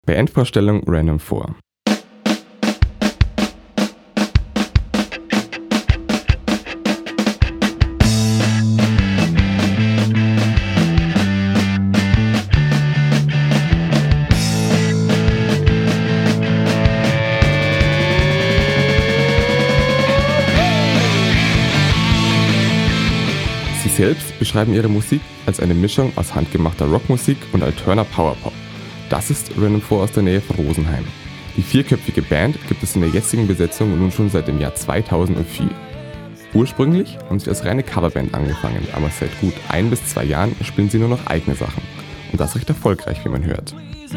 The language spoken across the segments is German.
Bandvorstellung Random 4. Sie selbst beschreiben ihre Musik als eine Mischung aus handgemachter Rockmusik und alterner Powerpop. Das ist Random 4 aus der Nähe von Rosenheim. Die vierköpfige Band gibt es in der jetzigen Besetzung nun schon seit dem Jahr 2004. Ursprünglich haben sie als reine Coverband angefangen, aber seit gut 1 bis 2 Jahren spielen sie nur noch eigene Sachen. Und das recht erfolgreich, wie man hört.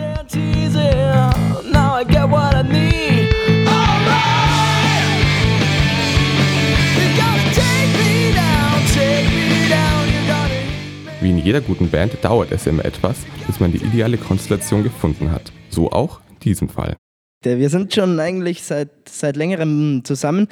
Wie in jeder guten Band dauert es immer etwas, bis man die ideale Konstellation gefunden hat. So auch in diesem Fall. Wir sind schon eigentlich seit längerem zusammen.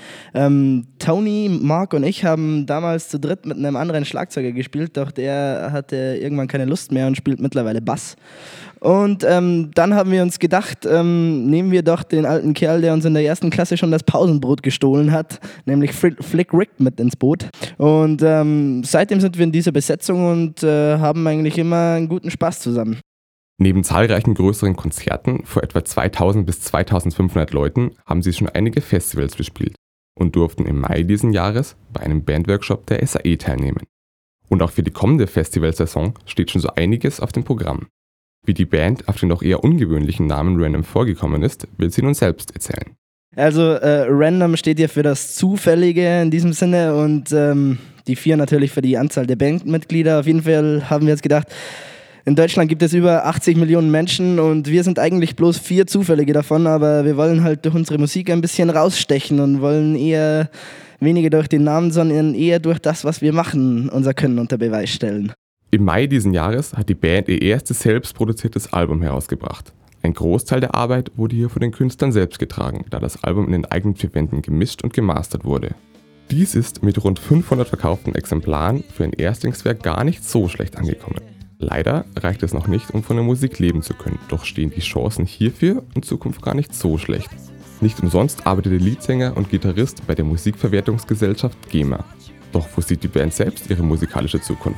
Tony, Mark und ich haben damals zu dritt mit einem anderen Schlagzeuger gespielt, doch der hatte irgendwann keine Lust mehr und spielt mittlerweile Bass. Und dann haben wir uns gedacht, nehmen wir doch den alten Kerl, der uns in der ersten Klasse schon das Pausenbrot gestohlen hat, nämlich Flick Rick mit ins Boot. Und seitdem sind wir in dieser Besetzung und haben eigentlich immer einen guten Spaß zusammen. Neben zahlreichen größeren Konzerten vor etwa 2000 bis 2500 Leuten haben sie schon einige Festivals bespielt und durften im Mai diesen Jahres bei einem Bandworkshop der SAE teilnehmen. Und auch für die kommende Festivalsaison steht schon so einiges auf dem Programm. Wie die Band auf den doch eher ungewöhnlichen Namen Random vorgekommen ist, will sie nun selbst erzählen. Also Random steht ja für das Zufällige in diesem Sinne und die 4 natürlich für die Anzahl der Bandmitglieder. Auf jeden Fall haben wir jetzt gedacht, in Deutschland gibt es über 80 Millionen Menschen und wir sind eigentlich bloß 4 Zufällige davon, aber wir wollen halt durch unsere Musik ein bisschen rausstechen und wollen eher weniger durch den Namen, sondern eher durch das, was wir machen, unser Können unter Beweis stellen. Im Mai diesen Jahres hat die Band ihr erstes selbstproduziertes Album herausgebracht. Ein Großteil der Arbeit wurde hier von den Künstlern selbst getragen, da das Album in den eigenen 4 Wänden gemischt und gemastert wurde. Dies ist mit rund 500 verkauften Exemplaren für ein Erstlingswerk gar nicht so schlecht angekommen. Leider reicht es noch nicht, um von der Musik leben zu können, doch stehen die Chancen hierfür in Zukunft gar nicht so schlecht. Nicht umsonst arbeitet der Leadsänger und Gitarrist bei der Musikverwertungsgesellschaft GEMA. Doch wo sieht die Band selbst ihre musikalische Zukunft?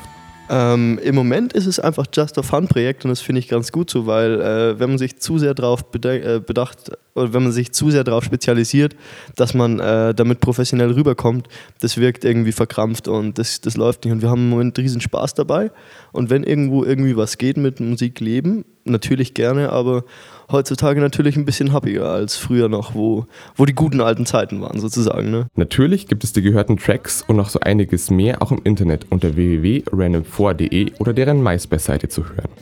Im Moment ist es einfach Just a Fun Projekt und das finde ich ganz gut so, weil wenn man sich zu sehr darauf bedacht oder wenn man sich zu sehr darauf spezialisiert, dass man damit professionell rüberkommt, das wirkt irgendwie verkrampft und das läuft nicht und wir haben im Moment riesen Spaß dabei und wenn irgendwo irgendwie was geht mit Musik leben, natürlich gerne, aber heutzutage natürlich ein bisschen happiger als früher noch, wo die guten alten Zeiten waren sozusagen. Ne? Natürlich gibt es die gehörten Tracks und noch so einiges mehr auch im Internet unter www.random4.de oder deren MySpace-Seite zu hören.